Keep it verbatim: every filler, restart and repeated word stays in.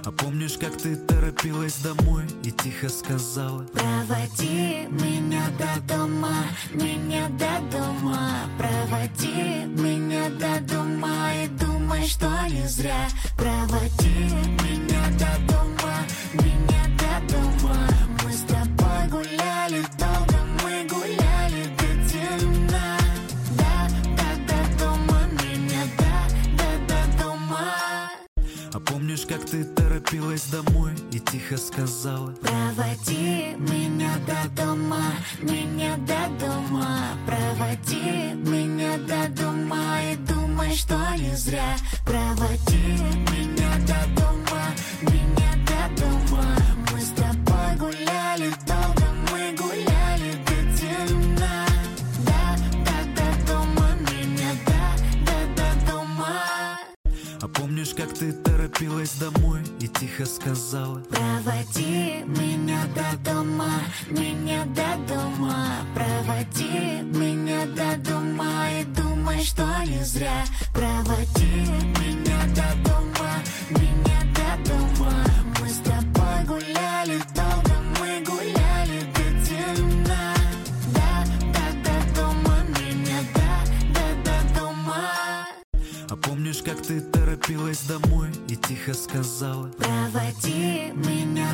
А помнишь, как ты торопилась домой и тихо сказала: проводи меня до дома, меня до дома. Проводи меня до дома и думай, что не зря. Проводи меня до дома, меня до дома. Мы с тобой гуляли долго, мы гуляли до темна. Да, да, до дома, меня да, да, до дома. А помнишь, как ты торопилась домой и тихо сказала: проводи меня до дома, меня до дома. Проводи меня до дома и думай, что не зря. Проводи меня до дома, меня до дома. Мы с тобой гуляли долго, мы гуляли до темна. Да, да, до дома, меня да, да, до дома. А помнишь, как ты торопилась домой и тихо сказала: проводи меня до дома, меня до дома. Проводи меня до дома и думай, что не зря. Проводи меня до дома, меня до дома. Мы с тобой гуляли долго, мы гуляли до темна. Да, да, до дома, меня да, да, до дома. А помнишь, как ты торопилась домой и тихо сказала: проводи меня